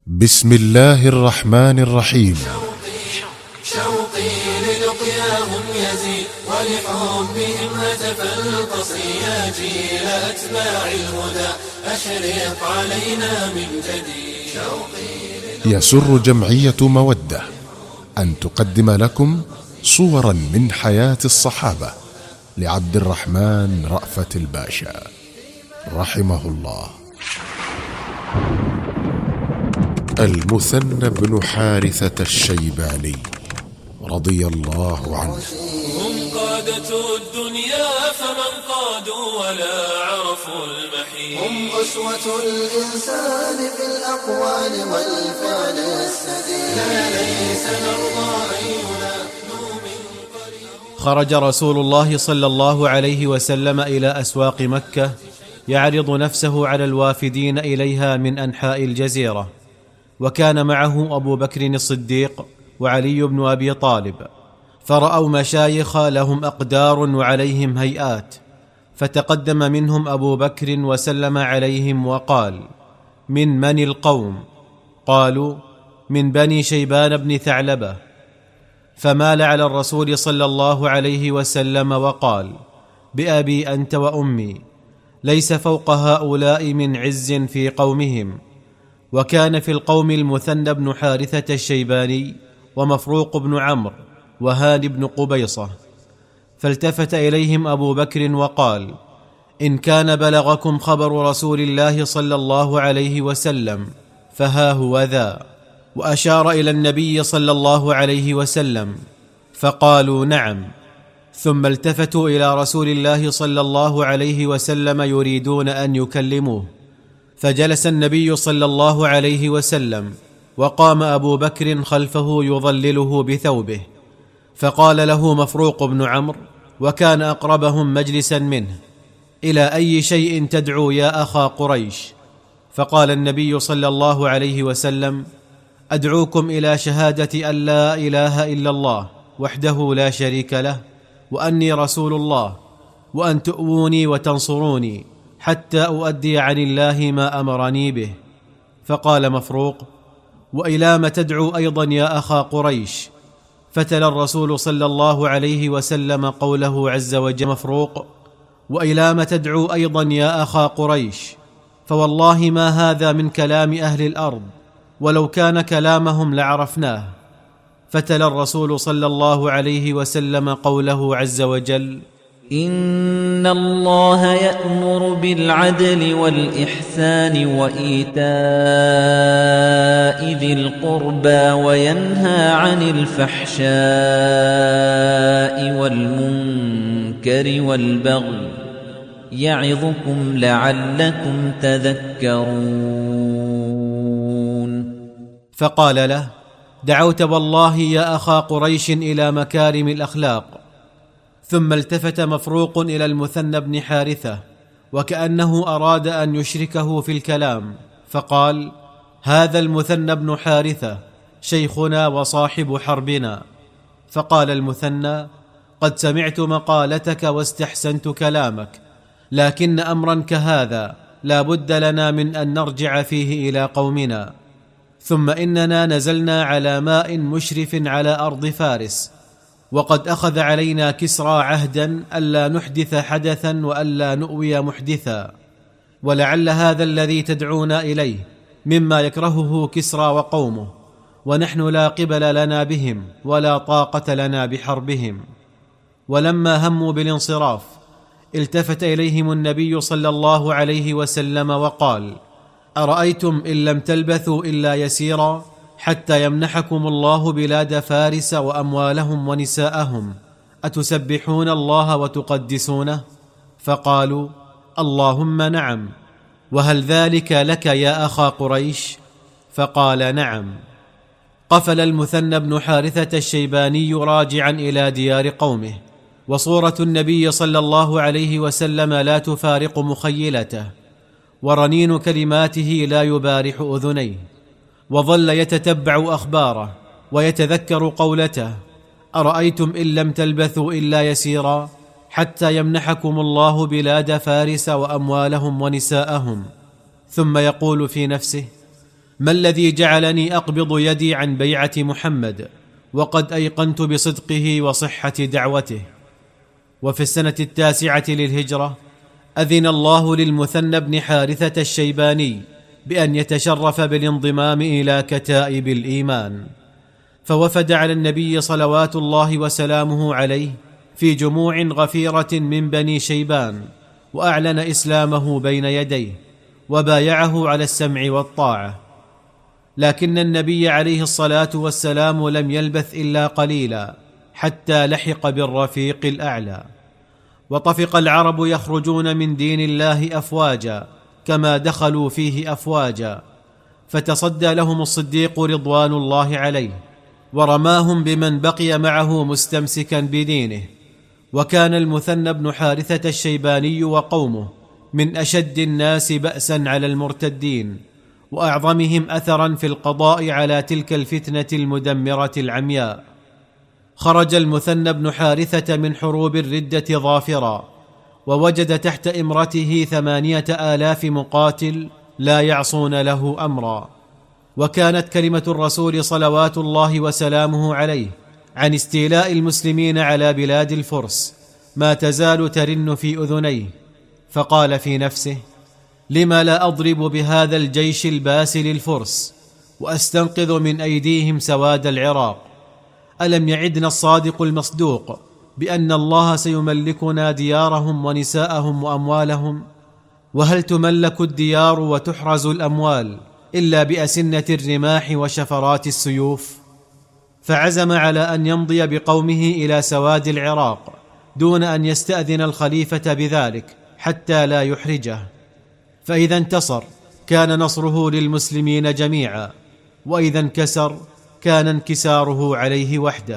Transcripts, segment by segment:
بسم الله الرحمن الرحيم. شوقي للقياهم يزيد ولحبهم هتف القصر يا جيل أتباع الهدى أشرق علينا من جديد. يسر جمعية مودة أن تقدم لكم صورا من حياة الصحابة لعبد الرحمن رأفت الباشا رحمه الله. المثنى بن حارثة الشيباني رضي الله عنه. هم قادة الدنيا فمن قادوا ولا عرفوا المحيط. هم أسوة الإنسان في الأقوال والفعل السديد. لا ليس نرضى أن ينادوا من قريب. خرج رسول الله صلى الله عليه وسلم إلى أسواق مكة يعرض نفسه على الوافدين إليها من أنحاء الجزيرة، وكان معه أبو بكر الصديق وعلي بن أبي طالب، فرأوا مشايخ لهم أقدار وعليهم هيئات، فتقدم منهم أبو بكر وسلم عليهم وقال: من القوم؟ قالوا: من بني شيبان بن ثعلبة. فمال على الرسول صلى الله عليه وسلم وقال: بأبي أنت وأمي، ليس فوق هؤلاء من عز في قومهم. وكان في القوم المثنى بن حارثة الشيباني ومفروق بن عمرو وهاني بن قبيصة. فالتفت إليهم أبو بكر وقال: إن كان بلغكم خبر رسول الله صلى الله عليه وسلم فها هو ذا، وأشار إلى النبي صلى الله عليه وسلم، فقالوا: نعم. ثم التفتوا إلى رسول الله صلى الله عليه وسلم يريدون أن يكلموه، فجلس النبي صلى الله عليه وسلم، وقام أبو بكر خلفه يظلله بثوبه، فقال له مفروق بن عمرو، وكان أقربهم مجلسا منه: إلى أي شيء تدعو يا أخا قريش؟ فقال النبي صلى الله عليه وسلم: أدعوكم إلى شهادة أن لا إله إلا الله وحده لا شريك له، وأني رسول الله، وأن تؤووني وتنصروني حتى أؤدي عن الله ما أمرني به. فقال مفروق: وإلى ما تدعو أيضا يا أخا قريش؟ فتلا الرسول صلى الله عليه وسلم قوله عز وجل: مفروق: وإلى ما تدعو أيضا يا أخا قريش؟ فوالله ما هذا من كلام أهل الأرض، ولو كان كلامهم لعرفناه. فتلا الرسول صلى الله عليه وسلم قوله عز وجل: إن الله يأمر بالعدل والإحسان وإيتاء ذي القربى وينهى عن الفحشاء والمنكر والبغي يعظكم لعلكم تذكرون. فقال له: دعوت والله يا أخا قريش إلى مكارم الأخلاق. ثم التفت مفروق إلى المثنى بن حارثة وكأنه أراد أن يشركه في الكلام، فقال: هذا المثنى بن حارثة شيخنا وصاحب حربنا. فقال المثنى: قد سمعت مقالتك واستحسنت كلامك، لكن أمرا كهذا لا بد لنا من أن نرجع فيه إلى قومنا، ثم إننا نزلنا على ماء مشرف على أرض فارس، وقد أخذ علينا كسرى عهدا ألا نحدث حدثا وألا نؤوي محدثا، ولعل هذا الذي تدعونا إليه مما يكرهه كسرى وقومه، ونحن لا قبل لنا بهم ولا طاقة لنا بحربهم. ولما هموا بالانصراف التفت إليهم النبي صلى الله عليه وسلم وقال: أرأيتم إن لم تلبثوا إلا يسيرا حتى يمنحكم الله بلاد فارس وأموالهم ونساءهم، أتسبحون الله وتقدسونه؟ فقالوا: اللهم نعم. وهل ذلك لك يا أخا قريش؟ فقال: نعم. قفل المثنى بن حارثة الشيباني راجعا إلى ديار قومه، وصورة النبي صلى الله عليه وسلم لا تفارق مخيلته، ورنين كلماته لا يبارح أذنيه، وظل يتتبع أخباره ويتذكر قولته: أرأيتم إن لم تلبثوا إلا يسيرا حتى يمنحكم الله بلاد فارس وأموالهم ونساءهم. ثم يقول في نفسه: ما الذي جعلني أقبض يدي عن بيعة محمد وقد أيقنت بصدقه وصحة دعوته؟ وفي السنة 9 للهجرة أذن الله للمثنى بن حارثة الشيباني بأن يتشرف بالانضمام إلى كتائب الإيمان، فوفد على النبي صلوات الله وسلامه عليه في جموع غفيرة من بني شيبان، وأعلن إسلامه بين يديه وبايعه على السمع والطاعة. لكن النبي عليه الصلاة والسلام لم يلبث إلا قليلا حتى لحق بالرفيق الأعلى، وطفق العرب يخرجون من دين الله أفواجا كما دخلوا فيه أفواجا، فتصدى لهم الصديق رضوان الله عليه ورماهم بمن بقي معه مستمسكا بدينه. وكان المثنى بن حارثة الشيباني وقومه من أشد الناس بأسا على المرتدين وأعظمهم أثرا في القضاء على تلك الفتنة المدمرة العمياء. خرج المثنى بن حارثة من حروب الردة ظافرا، ووجد تحت إمرته 8,000 مقاتل لا يعصون له أمرا. وكانت كلمة الرسول صلوات الله وسلامه عليه عن استيلاء المسلمين على بلاد الفرس ما تزال ترن في أذنيه، فقال في نفسه: لما لا أضرب بهذا الجيش الباسل الفرس وأستنقذ من أيديهم سواد العراق؟ ألم يعدنا الصادق المصدوق بأن الله سيملكنا ديارهم ونساءهم وأموالهم؟ وهل تملك الديار وتحرز الأموال إلا بأسنة الرماح وشفرات السيوف؟ فعزم على أن يمضي بقومه إلى سواد العراق دون أن يستأذن الخليفة بذلك حتى لا يحرجه، فإذا انتصر كان نصره للمسلمين جميعا، وإذا انكسر كان انكساره عليه وحده.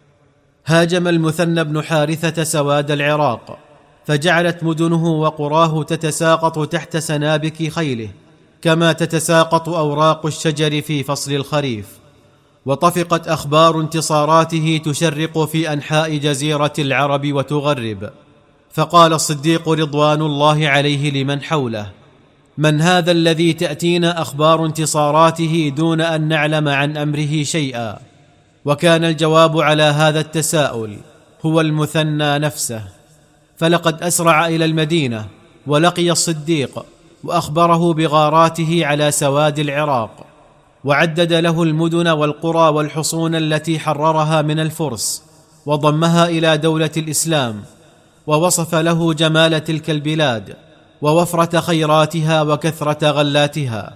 هاجم المثنى بن حارثة سواد العراق، فجعلت مدنه وقراه تتساقط تحت سنابك خيله كما تتساقط أوراق الشجر في فصل الخريف، وطفقت أخبار انتصاراته تشرق في أنحاء جزيرة العرب وتغرب. فقال الصديق رضوان الله عليه لمن حوله: من هذا الذي تأتينا أخبار انتصاراته دون أن نعلم عن أمره شيئا؟ وكان الجواب على هذا التساؤل هو المثنى نفسه، فلقد أسرع إلى المدينة ولقي الصديق وأخبره بغاراته على سواد العراق، وعدد له المدن والقرى والحصون التي حررها من الفرس وضمها إلى دولة الإسلام، ووصف له جمال تلك البلاد ووفرة خيراتها وكثرة غلاتها،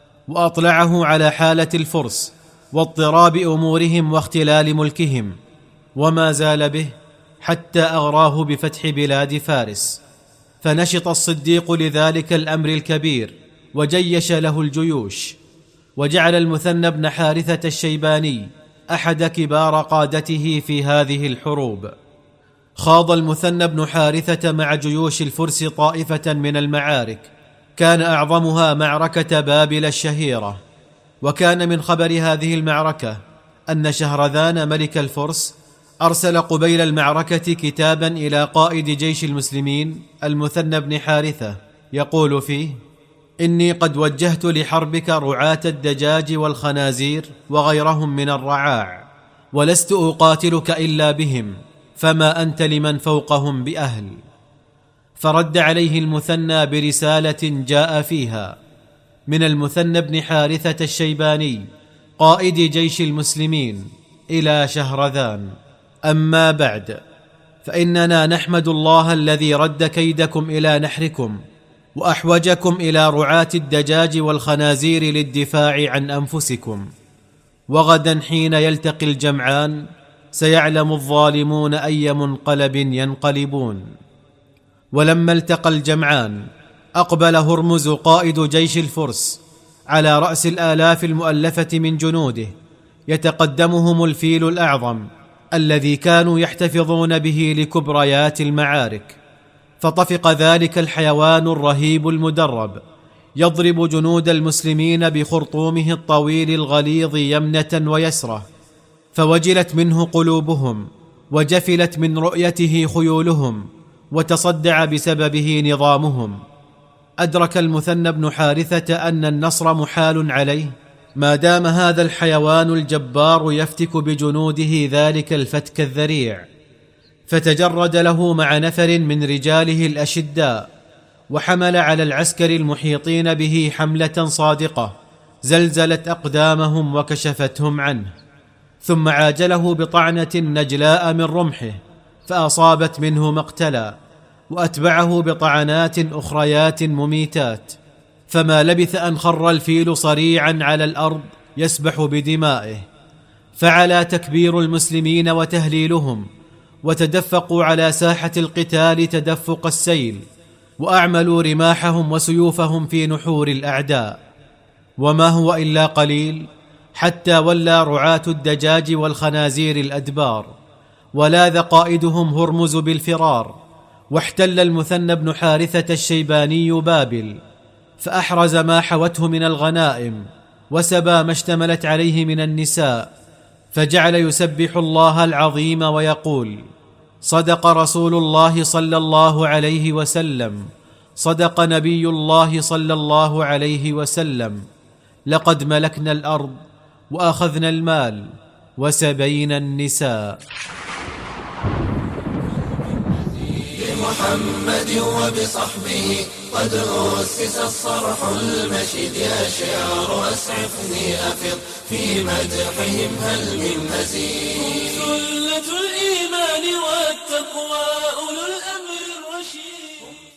وأطلعه على حالة الفرس واضطراب أمورهم واختلال ملكهم، وما زال به حتى أغراه بفتح بلاد فارس. فنشط الصديق لذلك الأمر الكبير وجيش له الجيوش، وجعل المثنى بن حارثة الشيباني أحد كبار قادته في هذه الحروب. خاض المثنى بن حارثة مع جيوش الفرس طائفة من المعارك، كان أعظمها معركة بابل الشهيرة. وكان من خبر هذه المعركة أن شهرذان ملك الفرس أرسل قبيل المعركة كتابا إلى قائد جيش المسلمين المثنى بن حارثة يقول فيه: إني قد وجهت لحربك رعاة الدجاج والخنازير وغيرهم من الرعاع، ولست أقاتلك إلا بهم، فما أنت لمن فوقهم بأهل. فرد عليه المثنى برسالة جاء فيها: من المثنى بن حارثة الشيباني قائد جيش المسلمين إلى شهرذان. أما بعد، فإننا نحمد الله الذي رد كيدكم إلى نحركم وأحوجكم إلى رعاة الدجاج والخنازير للدفاع عن أنفسكم. وغدا حين يلتقي الجمعان سيعلم الظالمون أي منقلب ينقلبون. ولما التقى الجمعان أقبل هرمز قائد جيش الفرس على رأس الآلاف المؤلفة من جنوده، يتقدمهم الفيل الأعظم الذي كانوا يحتفظون به لكبريات المعارك. فطفق ذلك الحيوان الرهيب المدرب يضرب جنود المسلمين بخرطومه الطويل الغليظ يمنة ويسرة، فوجلت منه قلوبهم وجفلت من رؤيته خيولهم وتصدع بسببه نظامهم. أدرك المثنى بن حارثة أن النصر محال عليه ما دام هذا الحيوان الجبار يفتك بجنوده ذلك الفتك الذريع. فتجرد له مع نفر من رجاله الأشداء، وحمل على العسكر المحيطين به حملة صادقة زلزلت أقدامهم وكشفتهم عنه، ثم عاجله بطعنة نجلاء من رمحه فأصابت منه مقتلا، وأتبعه بطعنات أخريات مميتات، فما لبث أن خر الفيل صريعا على الأرض يسبح بدمائه. فعلى تكبير المسلمين وتهليلهم، وتدفقوا على ساحة القتال تدفق السيل، وأعملوا رماحهم وسيوفهم في نحور الأعداء. وما هو إلا قليل حتى ولى رعاة الدجاج والخنازير الأدبار، ولاذ قائدهم هرمز بالفرار، واحتل المثنى بن حارثة الشيباني بابل، فأحرز ما حوته من الغنائم، وسبى ما اشتملت عليه من النساء، فجعل يسبح الله العظيم ويقول: صدق رسول الله صلى الله عليه وسلم، صدق نبي الله صلى الله عليه وسلم، لقد ملكنا الأرض وأخذنا المال وسبينا النساء. بمحمد وبصحبه قد أسس الصرح المشيد، يا شعر أسعفني أفض في مدحهم هل من مزيد. سلة الإيمان والتقوى أولو الأمر الرشيد.